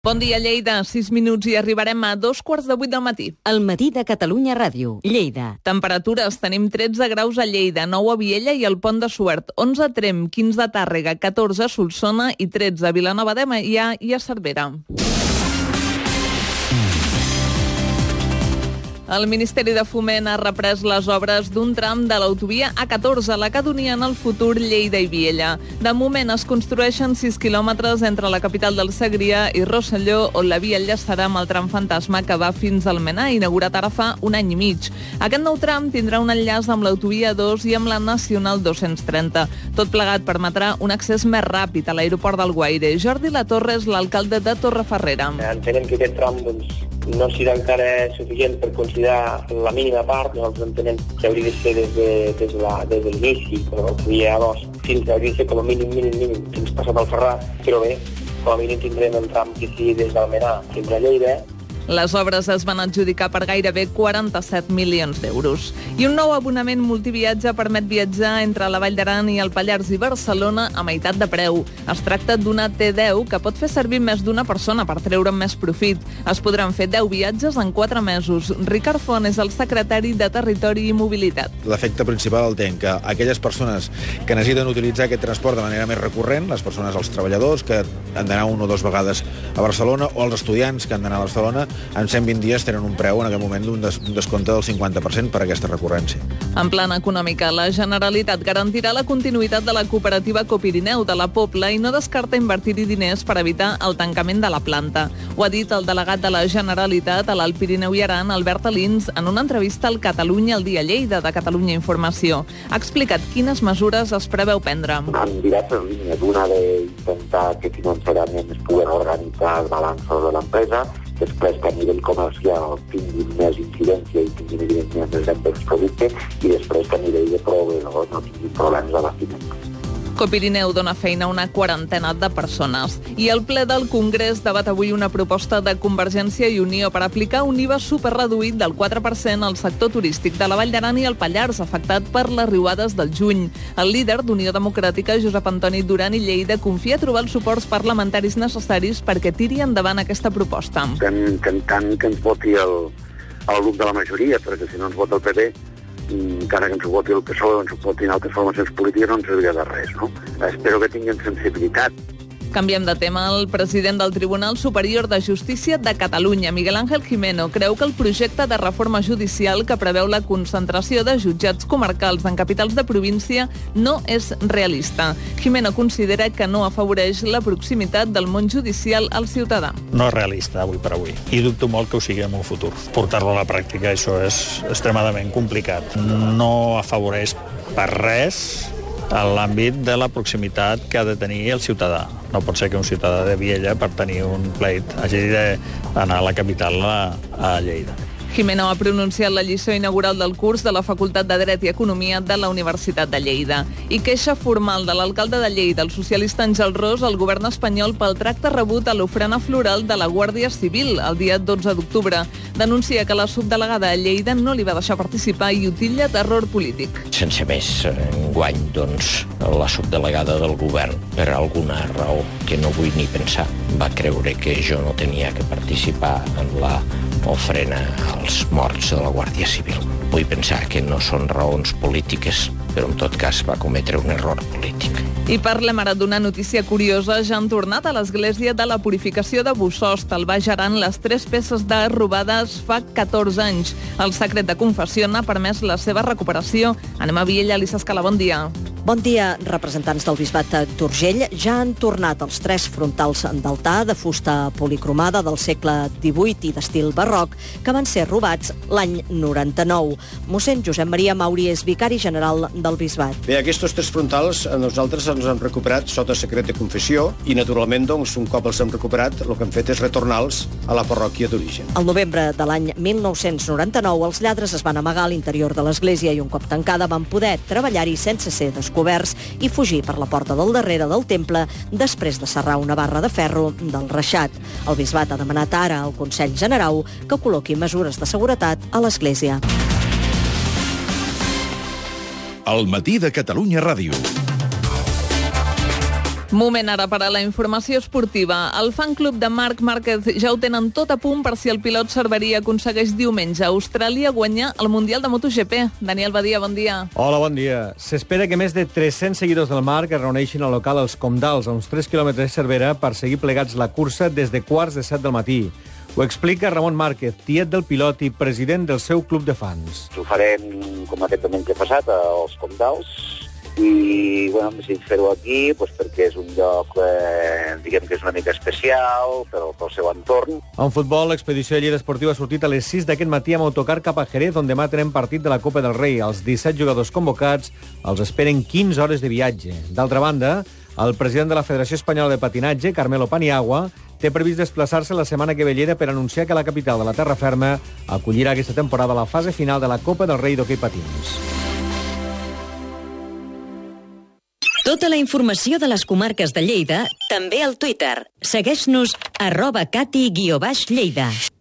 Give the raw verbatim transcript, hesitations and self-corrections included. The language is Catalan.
Bon dia, Lleida. Sis minuts i arribarem a dos quarts de vuit del matí. El matí de Catalunya Ràdio, Lleida. Temperatures. Tenim tretze graus a Lleida, nou a Viella i el Pont de Suert, onze a Tremp, quinze a Tàrrega, catorze a Solsona i tretze a Vilanova de Meià i a Cervera. El Ministeri de Foment ha reprès les obres d'un tram de l'autovia A catorze, la que donia en el futur Lleida i Viella. De moment es construeixen sis quilòmetres entre la capital del Segrià i Rosselló, on la via enllaçarà amb el tram fantasma que va fins al Menar, inaugurat ara fa un any i mig. Aquest nou tram tindrà un enllaç amb l'autovia dos i amb la Nacional dos-cents trenta. Tot plegat permetrà un accés més ràpid a l'aeroport d'Alguaire. Jordi Latorre és l'alcalde de Torrefarrera. Entenem que aquest tram doncs, no serà encara suficient per considerar la mínima part. Nosaltres entenem que hauria de ser des de, des de, la, des de l'inici, però l'autovia A dos, fins hauria de ser com a mínim, mínim, mínim, fins passat al Ferrà, però bé, com a mínim tindrem el tram que sigui des d'Almenar fins a Lleida. Les obres es van adjudicar per gairebé quaranta-set milions d'euros. I un nou abonament multiviatge permet viatjar entre la Vall d'Aran i el Pallars i Barcelona a meitat de preu. Es tracta d'una T deu que pot fer servir més d'una persona per treure'n més profit. Es podran fer deu viatges en quatre mesos. Ricard Font és el secretari de Territori i Mobilitat. L'efecte principal el té que aquelles persones que necessiten utilitzar aquest transport de manera més recurrent, les persones, els treballadors que han d'anar una o dues vegades a Barcelona, o els estudiants que han d'anar a Barcelona, en cent vint dies tenen un preu en aquest moment d'un des descompte del cinquanta per cent per aquesta recurrència. En plana econòmica, la Generalitat garantirà la continuïtat de la cooperativa Copirineu de la Pobla i no descarta invertir-hi diners per evitar el tancament de la planta. Ho ha dit el delegat de la Generalitat a l'Alt Pirineu i Aran, Albert Alins, en una entrevista al Catalunya al dia Lleida de Catalunya Informació. Ha explicat quines mesures es preveu prendre. En diverses línies. Una d'intentar que financerament es puguen organitzar els balanços de l'empresa, després que a nivell comercial tinguin més incidència i tinguin evidentment més venda dels productes, i després que a nivell de proveïdors no tinguin problemes d'abastiment. Copirineu dona feina a una quarantena de persones. I el ple del Congrés debat avui una proposta de Convergència i Unió per aplicar un I V A superreduït del quatre per cent al sector turístic de la Vall d'Aran i el Pallars, afectat per les riuades del juny. El líder d'Unió Democràtica, Josep Antoni Duran i Lleida, confia trobar els suports parlamentaris necessaris perquè tiri endavant aquesta proposta. Estem intentant que ens voti el, el grup de la majoria, perquè si no ens vota el P P, encara que ens ho voti el P S O E o ens ho votin altres formacions polítiques, no ens serviria de res, no? Espero que tinguin sensibilitat. Canviem de tema. El president del Tribunal Superior de Justícia de Catalunya, Miguel Ángel Gimeno, creu que el projecte de reforma judicial que preveu la concentració de jutjats comarcals en capitals de província no és realista. Gimeno considera que no afavoreix la proximitat del món judicial al ciutadà. No és realista avui per avui, i dubto molt que ho sigui en un futur. Portar-lo a la pràctica, això és extremadament complicat. No afavoreix per res a l'àmbit de la proximitat que ha de tenir el ciutadà. No pot ser que un ciutadà de Viella, per tenir un pleit, hagi d'anar a la capital, a, a Lleida. Gimeno ha pronunciat la lliçó inaugural del curs de la Facultat de Dret i Economia de la Universitat de Lleida. I queixa formal de l'alcalde de Lleida, el socialista Àngel Ros, al govern espanyol pel tracte rebut a l'ofrena floral de la Guàrdia Civil el dia dotze d'octubre. Denuncia que la subdelegada a Lleida no li va deixar participar i utilla terror polític. Sense més, enguany, doncs, la subdelegada del govern, per alguna raó que no vull ni pensar, va creure que jo no tenia que participar en la ofrena als morts de la Guàrdia Civil. Vull pensar que no són raons polítiques, però en tot cas va cometre un error polític. I parlem ara d'una notícia curiosa. Ja han tornat a l'església de la Purificació de Bussost, al Baix Aran, les tres peces d'art robades fa catorze anys. El secret de confessió n'ha permès la seva recuperació. Anem a Viella, Elisa Escala, bon dia. Bon dia. Representants del Bisbat d'Urgell ja han tornat els tres frontals d'altar de fusta policromada del segle divuit i d'estil barroc que van ser robats l'any noranta-nou. Mossèn Josep Maria Mauri és vicari general del Bisbat. Bé, aquests tres frontals a nosaltres ens han recuperat sota secret de confessió i, naturalment, doncs, un cop els hem recuperat, el que hem fet és retornar-los a la parròquia d'origen. Al novembre de l'any mil nou-cents noranta-nou, els lladres es van amagar a l'interior de l'església i un cop tancada van poder treballar-hi sense ser descoberts i fugir per la porta del darrere del temple després de serrar una barra de ferro del reixat. El Bisbat ha demanat ara al Consell General que col·loqui mesures de seguretat a l'església. El matí de Catalunya Ràdio. Moment ara per a la informació esportiva. El fan club de Marc Márquez ja ho tenen tot a punt per si el pilot Cerveria aconsegueix diumenge a Austràlia guanyar el Mundial de MotoGP. Daniel Badia, bon dia. Hola, bon dia. S'espera que més de tres-cents seguidors del Marc es reuneixin al local als Comdals, a uns tres quilòmetres de Cervera, per seguir plegats la cursa des de quarts de set del matí. Ho explica Ramon Márquez, tiet del pilot i president del seu club de fans. Ho farem, com aquest diumenge passat, als Comdals, i bueno, hem decidit fer-ho aquí doncs, perquè és un lloc eh, diguem que és una mica especial pel, pel seu entorn. En futbol, l'expedició de Lleida Esportiva ha sortit a les sis d'aquest matí amb autocar cap a Jerez, on demà tenen partit de la Copa del Rei. Els disset jugadors convocats els esperen quinze hores de viatge. D'altra banda, el president de la Federació Espanyola de Patinatge, Carmelo Paniagua, té previst desplaçar-se la setmana que ve a Lleida per anunciar que la capital de la terra ferma acollirà aquesta temporada la fase final de la Copa del Rei d'hoquei patins. Tota la informació de les comarques de Lleida, també al Twitter. Segueix-nos arroba cati guió baix Lleida.